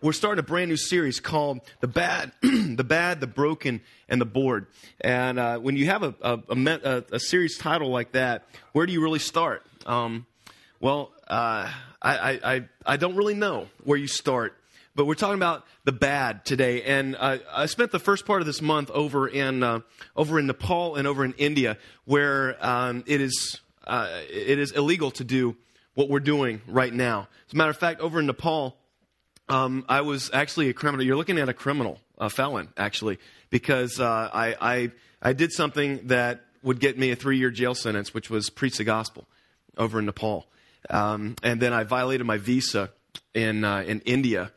we're starting a brand new series called The Bad, The Bad, The Broken, and The Bored. And when you have a series title like that, where do you really start? I don't really know where you start. But we're talking about the bad today, and I spent the first part of this month over in Nepal and over in India, where it is illegal to do what we're doing right now. As a matter of fact, over in Nepal, I was actually a criminal. You're looking at a felon, actually, because I did something that would get me a 3-year jail sentence, which was preach the gospel over in Nepal, and then I violated my visa in India.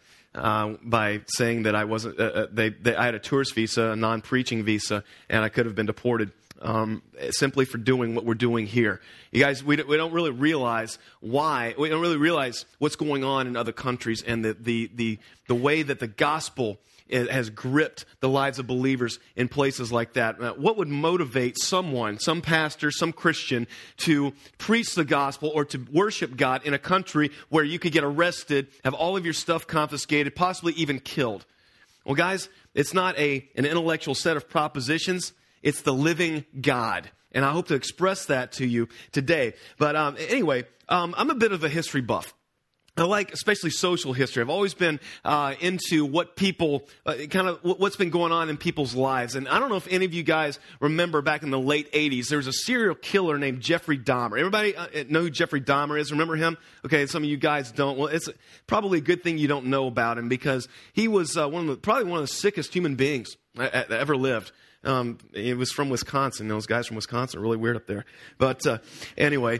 By saying that I wasn't, I had a tourist visa, a non-preaching visa, and I could have been deported simply for doing what we're doing here. You guys, we don't really realize why. We don't really realize what's going on in other countries and the way that the gospel has gripped the lives of believers in places like that. What would motivate someone, some pastor, some Christian, to preach the gospel or to worship God in a country where you could get arrested, have all of your stuff confiscated, possibly even killed? Well, guys, it's not an intellectual set of propositions. It's the living God. And I hope to express that to you today. But anyway, I'm a bit of a history buff. I like especially social history. I've always been into what people, what's been going on in people's lives. And I don't know if any of you guys remember back in the late 80s, there was a serial killer named Jeffrey Dahmer. Everybody know who Jeffrey Dahmer is? Remember him? Okay, some of you guys don't. Well, it's probably a good thing you don't know about him, because he was probably one of the sickest human beings that ever lived. He was from Wisconsin. Those guys from Wisconsin are really weird up there. But anyway,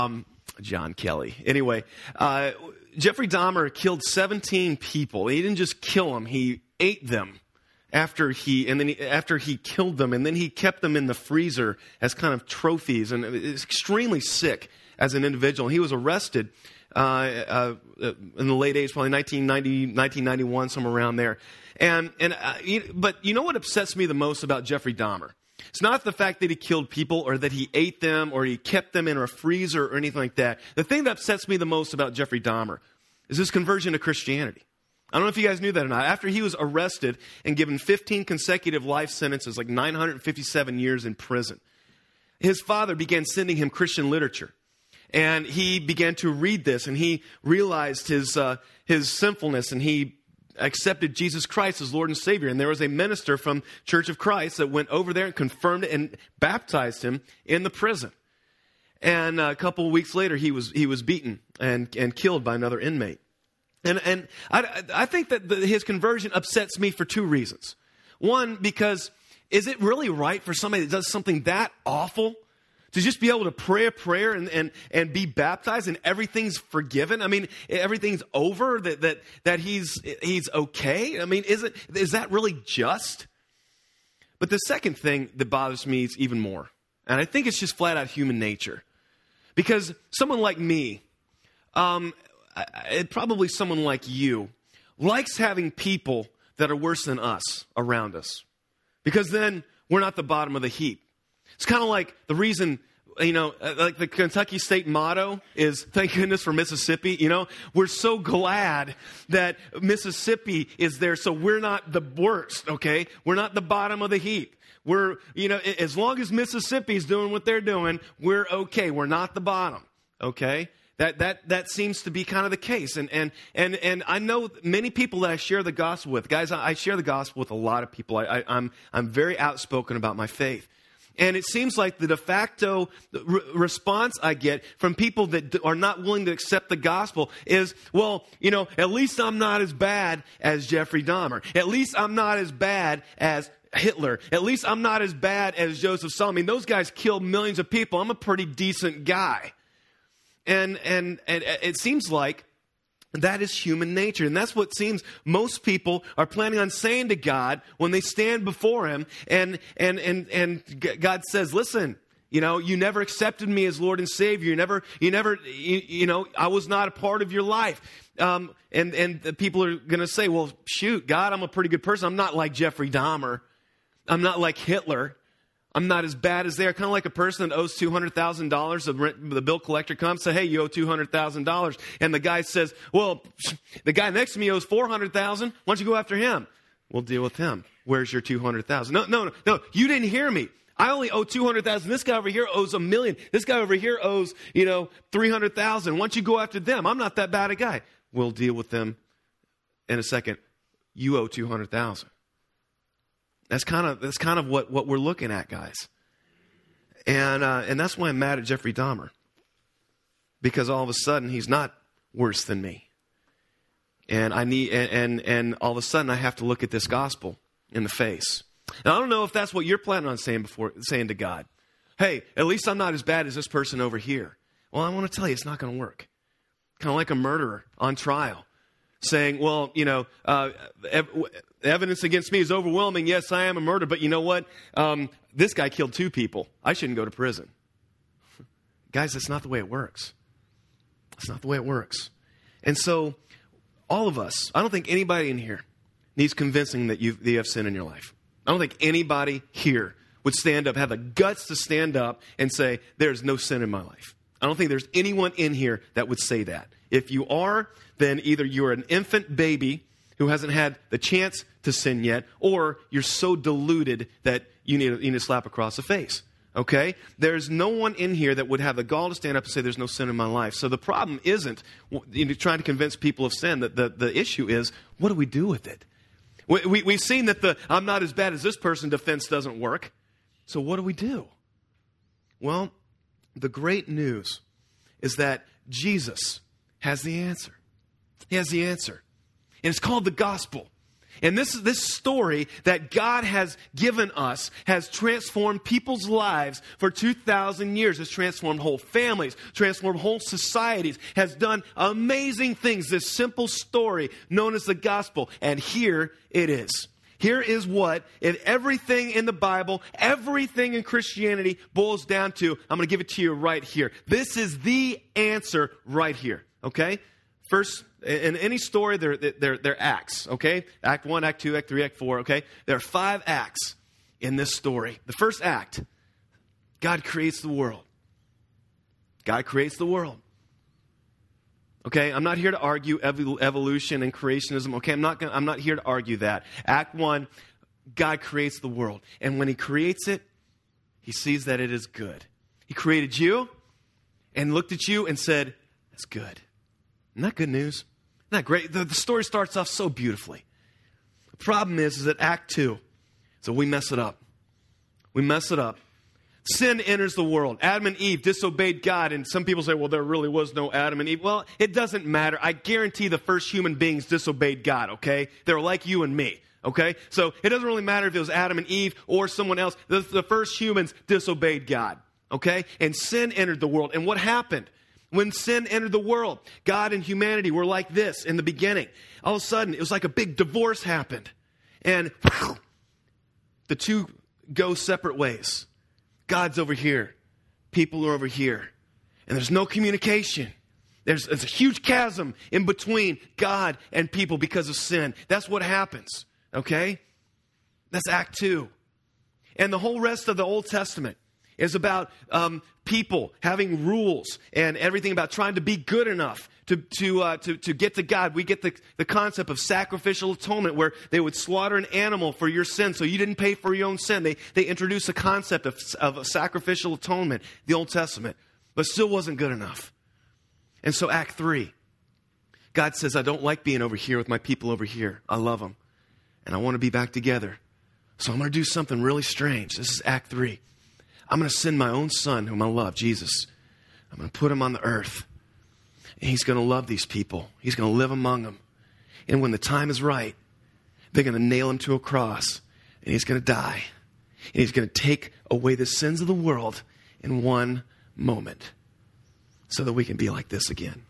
John Kelly. Anyway, Jeffrey Dahmer killed 17 people. He didn't just kill them; he ate them after he killed them, and then he kept them in the freezer as kind of trophies. And is extremely sick as an individual. He was arrested in the late 80s, probably 1990, 1991, somewhere around there. But you know what upsets me the most about Jeffrey Dahmer? It's not the fact that he killed people or that he ate them or he kept them in a freezer or anything like that. The thing that upsets me the most about Jeffrey Dahmer is his conversion to Christianity. I don't know if you guys knew that or not. After he was arrested and given 15 consecutive life sentences, like 957 years in prison, his father began sending him Christian literature. And he began to read this, and he realized his sinfulness, and he accepted Jesus Christ as Lord and Savior. And there was a minister from Church of Christ that went over there and confirmed it and baptized him in the prison. And a couple of weeks later, he was beaten and killed by another inmate. And I think that his conversion upsets me for two reasons. One, because is it really right for somebody that does something that awful to just be able to pray a prayer and be baptized and everything's forgiven? I mean, everything's over, that he's okay? I mean, is that really just? But the second thing that bothers me is even more. And I think it's just flat out human nature. Because someone like me, probably someone like you, likes having people that are worse than us around us. Because then we're not the bottom of the heap. It's kind of like the reason, like the Kentucky State motto is, thank goodness for Mississippi. We're so glad that Mississippi is there, so we're not the worst, okay? We're not the bottom of the heap. We're, as long as Mississippi's doing what they're doing, we're okay. We're not the bottom, okay? That seems to be kind of the case. And I know many people that I share the gospel with. Guys, I share the gospel with a lot of people. I'm very outspoken about my faith. And it seems like the de facto response I get from people that are not willing to accept the gospel is, well, at least I'm not as bad as Jeffrey Dahmer. At least I'm not as bad as Hitler. At least I'm not as bad as Joseph Stalin. I mean, those guys killed millions of people. I'm a pretty decent guy. And it seems like that is human nature. And that's what seems most people are planning on saying to God when they stand before Him. And God says, listen, you never accepted me as Lord and Savior. I was not a part of your life. And the people are going to say, well, shoot, God, I'm a pretty good person. I'm not like Jeffrey Dahmer. I'm not like Hitler. I'm not as bad as they are. Kind of like a person that owes $200,000. The bill collector comes and says, hey, you owe $200,000. And the guy says, well, the guy next to me owes $400,000. Why don't you go after him? We'll deal with him. Where's your $200,000? No. You didn't hear me. I only owe $200,000. This guy over here owes $1 million. This guy over here owes, $300,000. Why don't you go after them? I'm not that bad a guy. We'll deal with them in a second. You owe $200,000. That's kind of what we're looking at, guys. And that's why I'm mad at Jeffrey Dahmer. Because all of a sudden he's not worse than me. And and all of a sudden I have to look at this gospel in the face. Now, I don't know if that's what you're planning on saying to God. Hey, at least I'm not as bad as this person over here. Well, I want to tell you, it's not going to work. Kind of like a murderer on trial saying, well, evidence against me is overwhelming. Yes, I am a murderer, but you know what? This guy killed 2 people. I shouldn't go to prison. Guys, that's not the way it works. It's not the way it works. And so, all of us, I don't think anybody in here needs convincing that you have sin in your life. I don't think anybody here would stand up, have the guts to stand up and say, there's no sin in my life. I don't think there's anyone in here that would say that. If you are, then either you're an infant baby who hasn't had the chance to sin yet, or you're so deluded that you need a slap across the face. Okay? There's no one in here that would have the gall to stand up and say there's no sin in my life. So the problem isn't trying to convince people of sin. The issue is, what do we do with it? We've seen that the I'm not as bad as this person defense doesn't work. So what do we do? Well, the great news is that Jesus has the answer. He has the answer. And it's called the gospel. And this story that God has given us has transformed people's lives for 2,000 years. Has transformed whole families, transformed whole societies, has done amazing things. This simple story known as the gospel. And here it is. Here is what everything in the Bible, everything in Christianity boils down to. I'm going to give it to you right here. This is the answer right here. Okay? First, in any story, they're acts, okay? Act 1, Act 2, Act 3, Act 4, okay? There are 5 acts in this story. The first act, God creates the world. God creates the world. Okay, I'm not here to argue evolution and creationism, okay? I'm not here to argue that. Act 1, God creates the world. And when He creates it, He sees that it is good. He created you and looked at you and said, that's good. Isn't that good news? Isn't that great? The story starts off so beautifully. The problem is that Act 2, so we mess it up. We mess it up. Sin enters the world. Adam and Eve disobeyed God. And some people say, well, there really was no Adam and Eve. Well, it doesn't matter. I guarantee the first human beings disobeyed God, okay? They're like you and me, okay? So it doesn't really matter if it was Adam and Eve or someone else. The first humans disobeyed God, okay? And sin entered the world. And what happened? When sin entered the world, God and humanity were like this in the beginning. All of a sudden, it was like a big divorce happened. And the two go separate ways. God's over here. People are over here. And there's no communication. There's a huge chasm in between God and people because of sin. That's what happens. Okay? That's Act 2. And the whole rest of the Old Testament is about people having rules and everything about trying to be good enough to get to God. We get the concept of sacrificial atonement, where they would slaughter an animal for your sin, so you didn't pay for your own sin. They introduced the concept of a sacrificial atonement, the Old Testament, but still wasn't good enough. And so Act 3, God says, I don't like being over here with my people over here. I love them, and I want to be back together. So I'm going to do something really strange. This is Act 3. I'm going to send my own son, whom I love, Jesus. I'm going to put him on the earth. And He's going to love these people. He's going to live among them. And when the time is right, they're going to nail Him to a cross. And He's going to die. And He's going to take away the sins of the world in one moment, so that we can be like this again.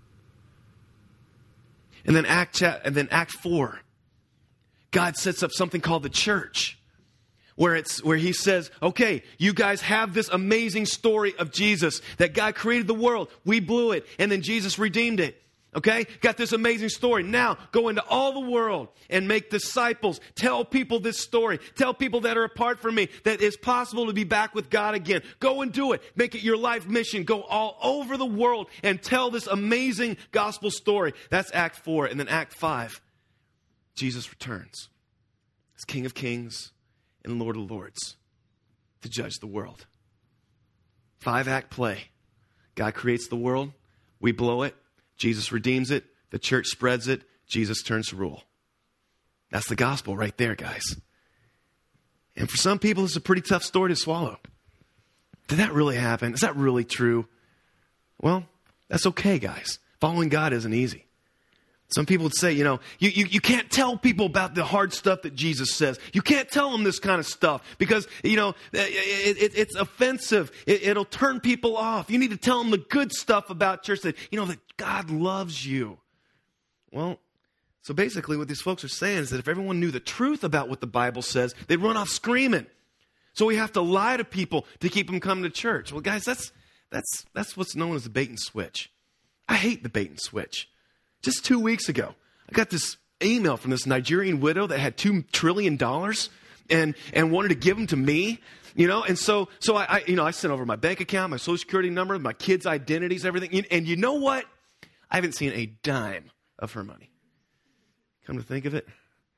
And then Act 4, God sets up something called the church. Where He says, okay, you guys have this amazing story of Jesus, that God created the world. We blew it, and then Jesus redeemed it. Okay? Got this amazing story. Now, go into all the world and make disciples. Tell people this story. Tell people that are apart from me that it's possible to be back with God again. Go and do it. Make it your life mission. Go all over the world and tell this amazing gospel story. That's Act 4. And then Act 5, Jesus returns as King of Kings and Lord of Lords to judge the world. 5-act play. God creates the world. We blow it. Jesus redeems it. The church spreads it. Jesus turns to rule. That's the gospel right there, guys. And for some people, it's a pretty tough story to swallow. Did that really happen? Is that really true? Well, that's okay, guys. Following God isn't easy. Some people would say, you can't tell people about the hard stuff that Jesus says. You can't tell them this kind of stuff because, it's offensive. It'll turn people off. You need to tell them the good stuff about church that God loves you. Well, so basically what these folks are saying is that if everyone knew the truth about what the Bible says, they'd run off screaming. So we have to lie to people to keep them coming to church. Well, guys, that's what's known as the bait and switch. I hate the bait and switch. Just 2 weeks ago, I got this email from this Nigerian widow that had $2 trillion and wanted to give them to me, and so I sent over my bank account, my social security number, my kids' identities, everything. And you know what? I haven't seen a dime of her money. Come to think of it,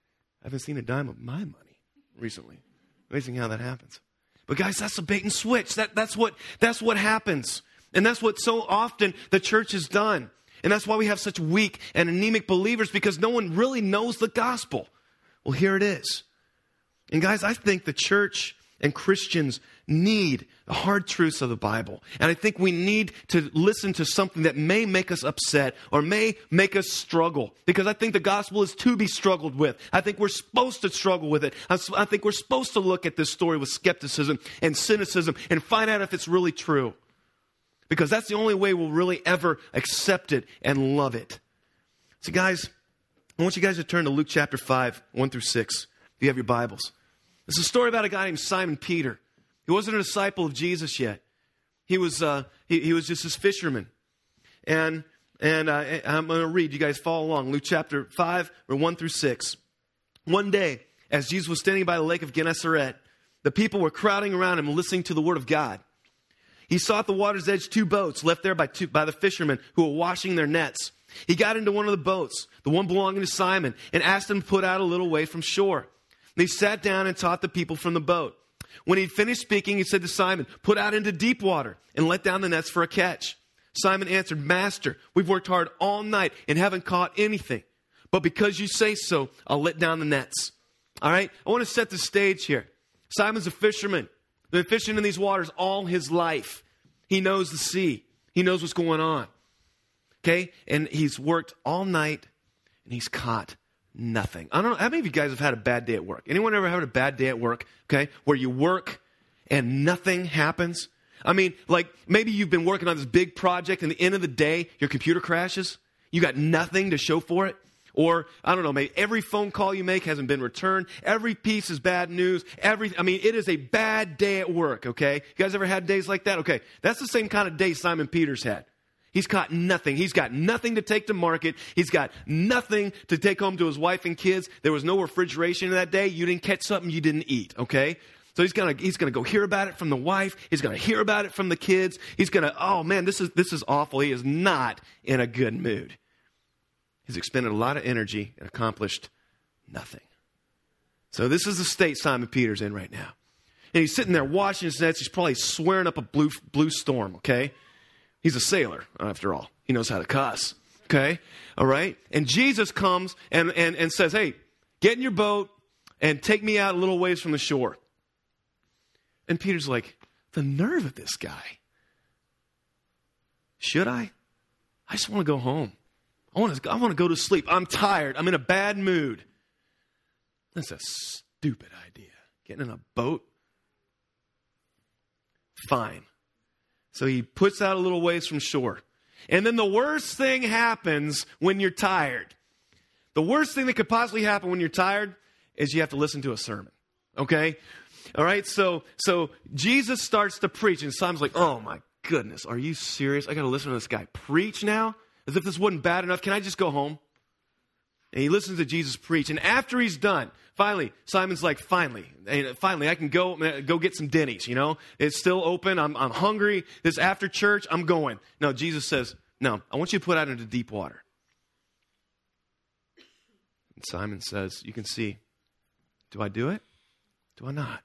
I haven't seen a dime of my money recently. Amazing how that happens. But guys, that's a bait and switch. That's what happens. And that's what so often the church has done. And that's why we have such weak and anemic believers, because no one really knows the gospel. Well, here it is. And guys, I think the church and Christians need the hard truths of the Bible. And I think we need to listen to something that may make us upset or may make us struggle. Because I think the gospel is to be struggled with. I think we're supposed to struggle with it. I think we're supposed to look at this story with skepticism and cynicism and find out if it's really true. Because that's the only way we'll really ever accept it and love it. So guys, I want you guys to turn to Luke chapter 5, 1 through 6, if you have your Bibles. It's a story about a guy named Simon Peter. He wasn't a disciple of Jesus yet. He was just his fisherman. And I'm going to read. You guys follow along. Luke chapter 5, 1 through 6. One day, as Jesus was standing by the lake of Gennesaret, the people were crowding around him listening to the word of God. He saw at the water's edge 2 boats left there by the fishermen who were washing their nets. He got into one of the boats, the one belonging to Simon, and asked him to put out a little way from shore. And he sat down and taught the people from the boat. When he'd finished speaking, he said to Simon, "Put out into deep water and let down the nets for a catch." Simon answered, "Master, we've worked hard all night and haven't caught anything. But because you say so, I'll let down the nets." All right? I want to set the stage here. Simon's a fisherman. Been fishing in these waters all his life. He knows the sea. He knows what's going on. Okay? And he's worked all night and he's caught nothing. I don't know. How many of you guys have had a bad day at work? Anyone ever had a bad day at work? Okay? Where you work and nothing happens? I mean, like maybe you've been working on this big project and at the end of the day, your computer crashes. You got nothing to show for it. Or, I don't know, maybe every phone call you make hasn't been returned. Every piece is bad news. It is a bad day at work, okay? You guys ever had days like that? Okay, that's the same kind of day Simon Peter's had. He's caught nothing. He's got nothing to take to market. He's got nothing to take home to his wife and kids. There was no refrigeration that day. You didn't catch something you didn't eat, okay? So he's gonna go hear about it from the wife. He's gonna hear about it from the kids. He's gonna, oh man, this is awful. He is not in a good mood. He's expended a lot of energy and accomplished nothing. So this is the state Simon Peter's in right now. And he's sitting there washing his nets. He's probably swearing up a blue storm, okay? He's a sailor, after all. He knows how to cuss, okay? All right? And Jesus comes and says, "Hey, get in your boat and take me out a little ways from the shore." And Peter's like, the nerve of this guy. Should I? I just want to go home. I want to go to sleep. I'm tired. I'm in a bad mood. That's a stupid idea. Getting in a boat? Fine. So he puts out a little ways from shore. And then the worst thing happens when you're tired. The worst thing that could possibly happen when you're tired is you have to listen to a sermon. Okay? All right? So Jesus starts to preach. And Simon's like, oh my goodness, are you serious? I got to listen to this guy preach now? As if this wasn't bad enough. Can I just go home? And he listens to Jesus preach. And after he's done, finally, Simon's like, finally, I can go get some Denny's, you know. It's still open. I'm hungry. This after church, I'm going. No, Jesus says, no, I want you to put out into deep water. And Simon says, you can see, do I do it? Do I not?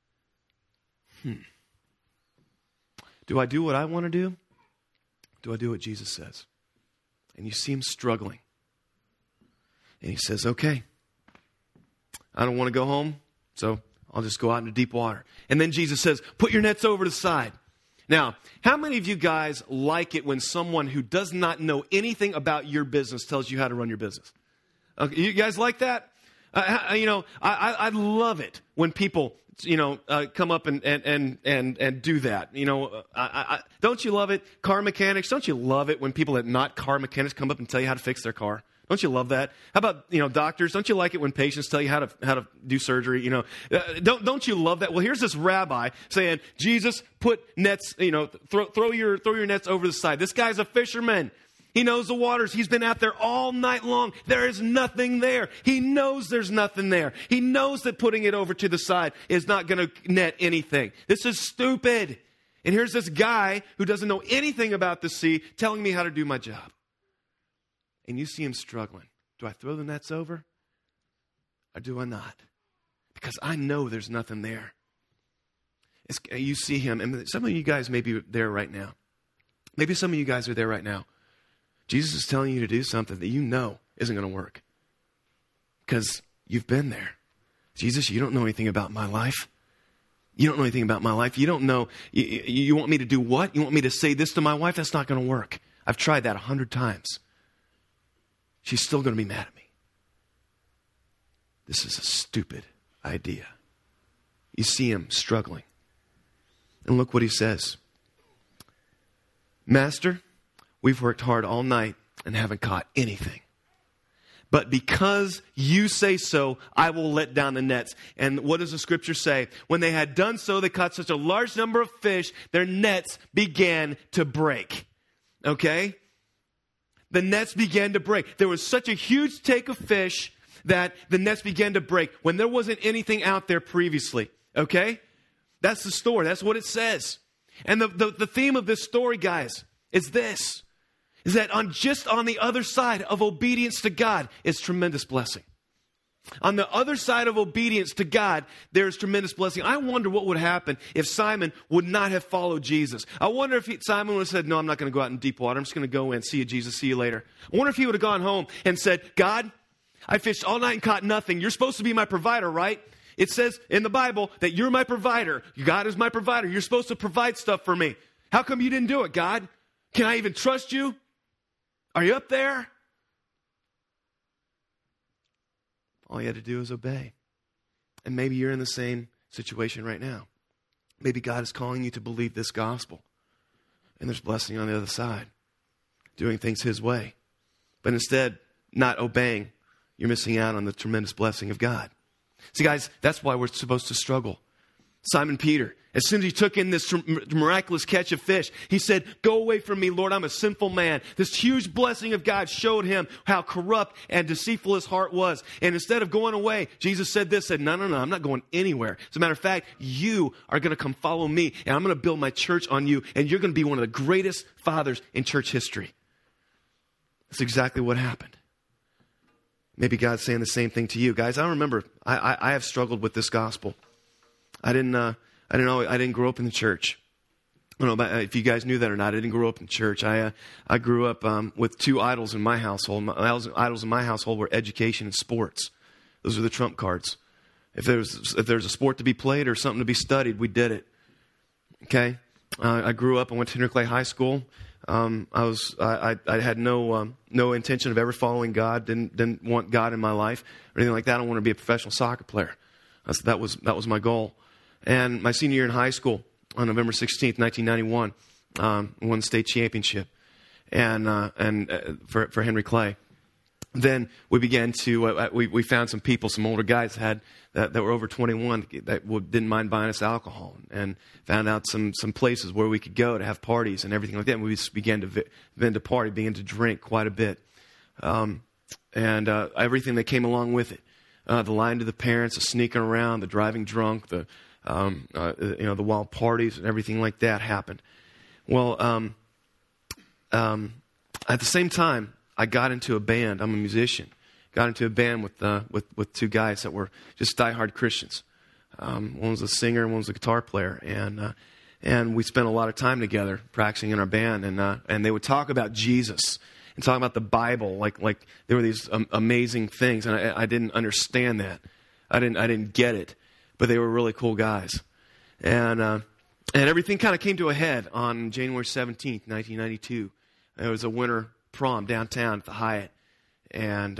Do I do what I want to do? Do I do what Jesus says? And you see him struggling. And he says, okay, I don't want to go home, so I'll just go out into deep water. And then Jesus says, put your nets over to the side. Now, how many of you guys like it when someone who does not know anything about your business tells you how to run your business? Okay, you guys like that? I love it when people, come up and do that. Don't you love it? Car mechanics, don't you love it when people that not car mechanics come up and tell you how to fix their car? Don't you love that? How about, doctors? Don't you like it when patients tell you how to do surgery? Don't you love that? Well, here's this rabbi saying, Jesus, put nets, throw your nets over the side. This guy's a fisherman. He knows the waters. He's been out there all night long. There is nothing there. He knows there's nothing there. He knows that putting it over to the side is not going to net anything. This is stupid. And here's this guy who doesn't know anything about the sea telling me how to do my job. And you see him struggling. Do I throw the nets over? Or do I not? Because I know there's nothing there. You see him, and some of you guys may be there right now. Maybe some of you guys are there right now. Jesus is telling you to do something that you know isn't going to work. Because you've been there. Jesus, you don't know anything about my life. You don't know anything about my life. You don't know. You want me to do what? You want me to say this to my wife? That's not going to work. I've tried that 100 times. She's still going to be mad at me. This is a stupid idea. You see him struggling. And look what he says. Master, we've worked hard all night and haven't caught anything. But because you say so, I will let down the nets. And what does the scripture say? When they had done so, they caught such a large number of fish, their nets began to break. Okay? The nets began to break. There was such a huge take of fish that the nets began to break when there wasn't anything out there previously. Okay? That's the story. That's what it says. And the theme of this story, guys, is this. Is that on the other side of obedience to God is tremendous blessing. On the other side of obedience to God, there is tremendous blessing. I wonder what would happen if Simon would not have followed Jesus. I wonder if Simon would have said, no, I'm not going to go out in deep water. I'm just going to go in. See you, Jesus. See you later. I wonder if he would have gone home and said, God, I fished all night and caught nothing. You're supposed to be my provider, right? It says in the Bible that you're my provider. God is my provider. You're supposed to provide stuff for me. How come you didn't do it, God? Can I even trust you? Are you up there? All you had to do is obey. And maybe you're in the same situation right now. Maybe God is calling you to believe this gospel. And there's blessing on the other side. Doing things his way. But instead, not obeying, you're missing out on the tremendous blessing of God. See, guys, that's why we're supposed to struggle. Simon Peter, as soon as he took in this miraculous catch of fish, he said, go away from me, Lord, I'm a sinful man. This huge blessing of God showed him how corrupt and deceitful his heart was. And instead of going away, Jesus said, no, I'm not going anywhere. As a matter of fact, you are going to come follow me, and I'm going to build my church on you, and you're going to be one of the greatest fathers in church history. That's exactly what happened. Maybe God's saying the same thing to you. Guys, I remember, I have struggled with this gospel. I didn't grow up in the church. I don't know if you guys knew that or not. I didn't grow up in church. I grew up with two idols in my household. Idols in my household were education and sports. Those were the trump cards. If there's a sport to be played or something to be studied, we did it. Okay. I grew up. I went to Henry Clay High School. I had no intention of ever following God. Didn't want God in my life or anything like that. I don't want to be a professional soccer player. That was my goal. And my senior year in high school, on November 16th, 1991, won the state championship, and for Henry Clay. then we began to, we found some people, some older guys that were over 21 that didn't mind buying us alcohol, and found out some places where we could go to have parties and everything like that. And we just began to party, began to drink quite a bit. And everything that came along with it. The lying to the parents, the sneaking around, the driving drunk, the wild parties and everything like that happened. Well, at the same time, I got into a band. I'm a musician. Got into a band with two guys that were just diehard Christians. One was a singer and one was a guitar player, and we spent a lot of time together practicing in our band. And they would talk about Jesus and talk about the Bible, like there were these amazing things, and I didn't understand that. I didn't get it, but they were really cool guys, and everything kind of came to a head on January 17th, 1992. It was a winter prom downtown at the Hyatt, and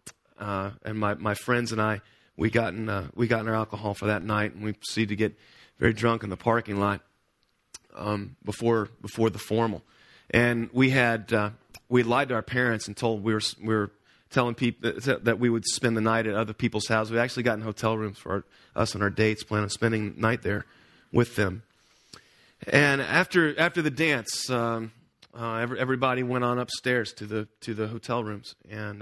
my friends and I we got in our alcohol for that night, and we proceeded to get very drunk in the parking lot before the formal, and we lied to our parents and told we were telling people that we would spend the night at other people's houses. We actually got in hotel rooms for us and our dates, planning on spending the night there with them. And after the dance, everybody went on upstairs to the hotel rooms. And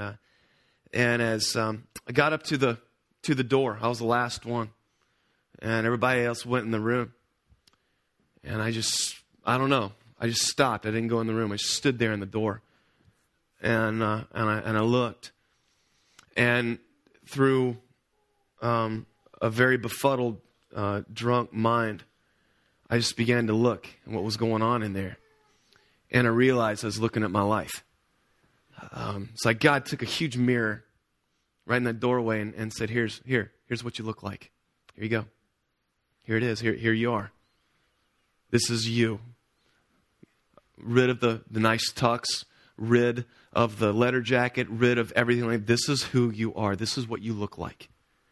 as I got up to the door, I was the last one, and everybody else went in the room. And I just stopped. I didn't go in the room. I just stood there in the door. And I looked, and through a very befuddled, drunk mind, I just began to look at what was going on in there, and I realized I was looking at my life. So God took a huge mirror right in that doorway and said, "Here's what you look like. Here you go. Here it is. Here you are. This is you. Rid of the nice tux." Rid of the letter jacket, rid of everything like this is who you are. This is what you look like.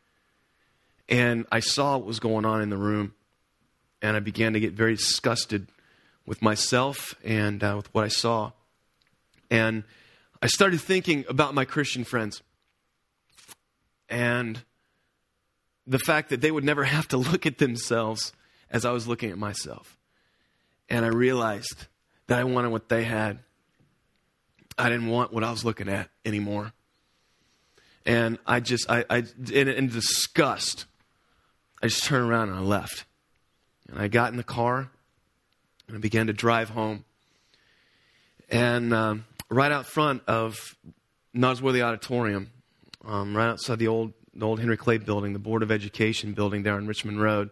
And I saw what was going on in the room, and I began to get very disgusted with myself and with what I saw. And I started thinking about my Christian friends and the fact that they would never have to look at themselves as I was looking at myself. And I realized that I wanted what they had. I didn't want what I was looking at anymore. And in disgust, I just turned around and I left. And I got in the car and I began to drive home. And right out front of Nosworthy Auditorium, right outside the old Henry Clay building, the Board of Education building there on Richmond Road,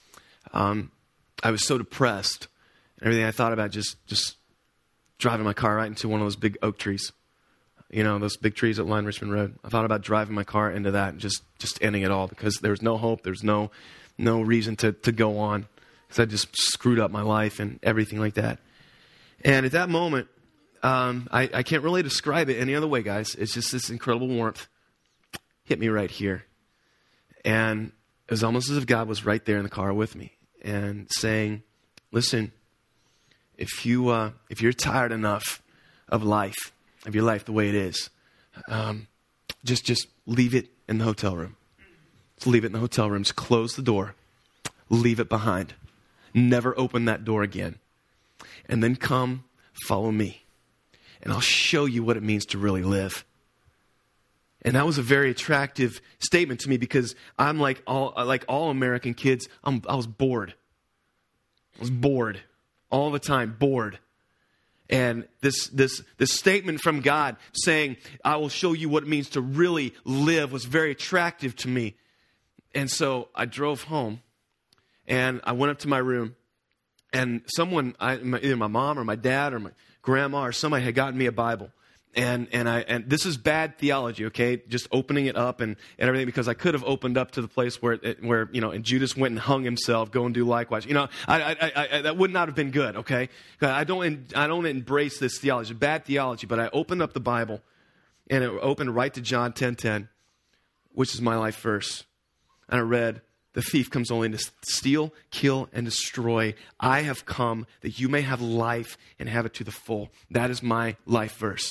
I was so depressed. Everything I thought about just driving my car right into one of those big oak trees. You know, those big trees that line Richmond Road. I thought about driving my car into that and just ending it all, because there was no hope. There's no reason to go on, because I just screwed up my life and everything like that. And at that moment, I can't really describe it any other way, guys. It's just this incredible warmth hit me right here. And it was almost as if God was right there in the car with me and saying, "Listen, if you're tired enough of your life the way it is, just leave it in the hotel room. Just leave it in the hotel room. Just close the door. Leave it behind. Never open that door again. And then come follow me, and I'll show you what it means to really live." And that was a very attractive statement to me, because I'm like all American kids. I was bored. I was bored. All the time, bored. And this statement from God saying, "I will show you what it means to really live," was very attractive to me. And so I drove home, and I went up to my room, and someone, either my mom or my dad or my grandma or somebody, had gotten me a Bible. And this is bad theology, okay? Just opening it up and everything, because I could have opened up to the place where and Judas went and hung himself. Go and do likewise. I that would not have been good, okay? I don't embrace this theology, bad theology. But I opened up the Bible, and it opened right to John 10:10, which is my life verse. And I read, "The thief comes only to steal, kill, and destroy. I have come that you may have life and have it to the full." That is my life verse.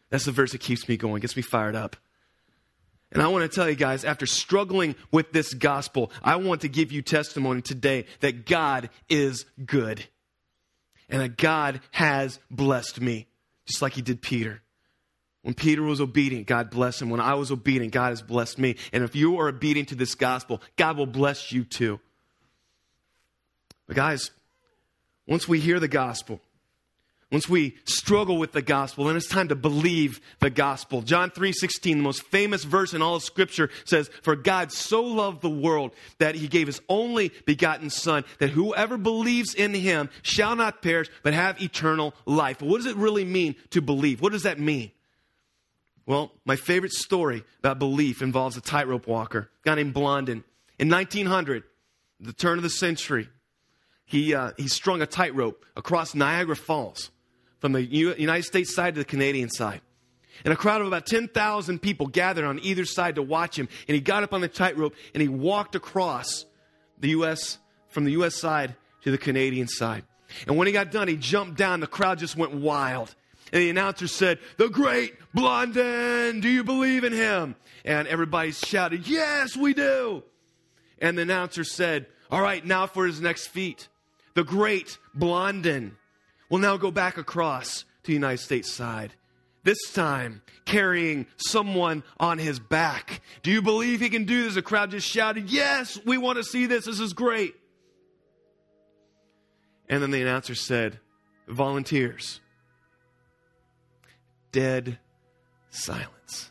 That's the verse that keeps me going, gets me fired up. And I want to tell you guys, after struggling with this gospel, I want to give you testimony today that God is good. And that God has blessed me, just like he did Peter. When Peter was obedient, God blessed him. When I was obedient, God has blessed me. And if you are obedient to this gospel, God will bless you too. But guys, once we hear the gospel, once we struggle with the gospel, then it's time to believe the gospel. John 3:16, the most famous verse in all of Scripture, says, "For God so loved the world that he gave his only begotten Son, that whoever believes in him shall not perish, but have eternal life." But what does it really mean to believe? What does that mean? Well, my favorite story about belief involves a tightrope walker, a guy named Blondin. In 1900, the turn of the century, he strung a tightrope across Niagara Falls, from the United States side to the Canadian side. And a crowd of about 10,000 people gathered on either side to watch him. And he got up on the tightrope and he walked across the U.S., from the U.S. side to the Canadian side. And when he got done, he jumped down. The crowd just went wild. And the announcer said, "The great Blondin, do you believe in him?" And everybody shouted, "Yes, we do." And the announcer said, "All right, now for his next feat. The great Blondin will now go back across to the United States side, this time carrying someone on his back. Do you believe he can do this?" The crowd just shouted, "Yes, we want to see this. This is great." And then the announcer said, "Volunteers." Dead silence.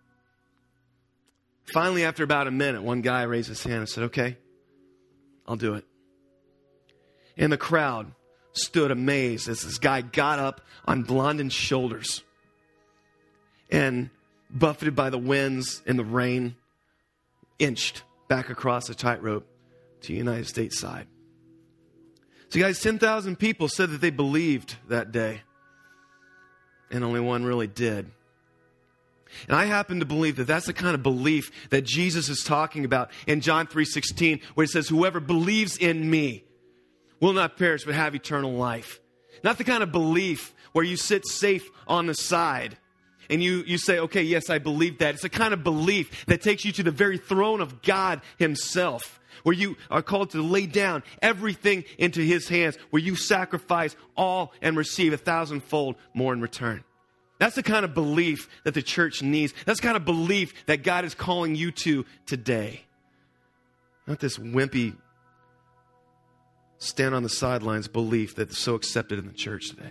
Finally, after about a minute, one guy raised his hand and said, "Okay, I'll do it." And the crowd stood amazed as this guy got up on Blondin's shoulders and, buffeted by the winds and the rain, inched back across the tightrope to the United States side. So guys, 10,000 people said that they believed that day, and only one really did. And I happen to believe that that's the kind of belief that Jesus is talking about in John 3:16, where he says, "Whoever believes in me will not perish but have eternal life." Not the kind of belief where you sit safe on the side and you say, "Okay, yes, I believe that." It's the kind of belief that takes you to the very throne of God himself, where you are called to lay down everything into his hands, where you sacrifice all and receive 1,000-fold more in return. That's the kind of belief that the church needs. That's the kind of belief that God is calling you to today. Not this wimpy, stand on the sidelines belief that's so accepted in the church today.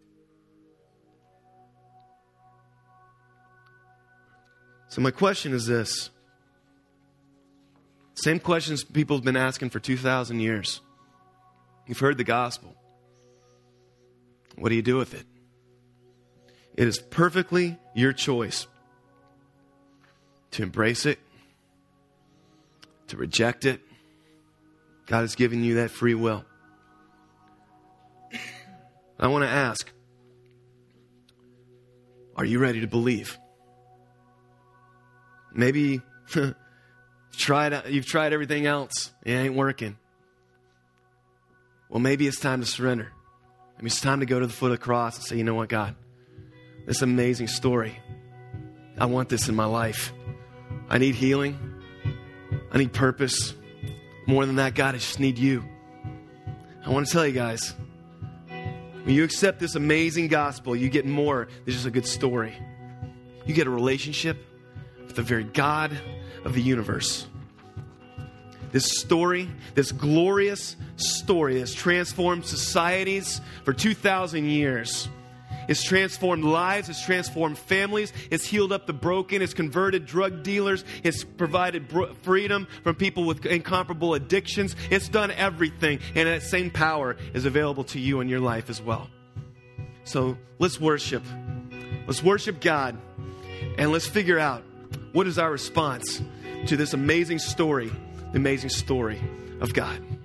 So my question is this. Same questions people have been asking for 2,000 years. You've heard the gospel. What do you do with it? It is perfectly your choice to embrace it, to reject it. God has given you that free will. I want to ask, are you ready to believe? Maybe you've tried everything else. It ain't working. Well, maybe it's time to surrender. Maybe it's time to go to the foot of the cross and say, "You know what, God? This amazing story. I want this in my life. I need healing. I need purpose. More than that, God, I just need you." I want to tell you guys, when you accept this amazing gospel, you get more than just a good story. You get a relationship with the very God of the universe. This story, this glorious story has transformed societies for 2,000 years. It's transformed lives. It's transformed families. It's healed up the broken. It's converted drug dealers. It's provided freedom from people with incomparable addictions. It's done everything. And that same power is available to you in your life as well. So let's worship. Let's worship God. And let's figure out what is our response to this amazing story, the amazing story of God.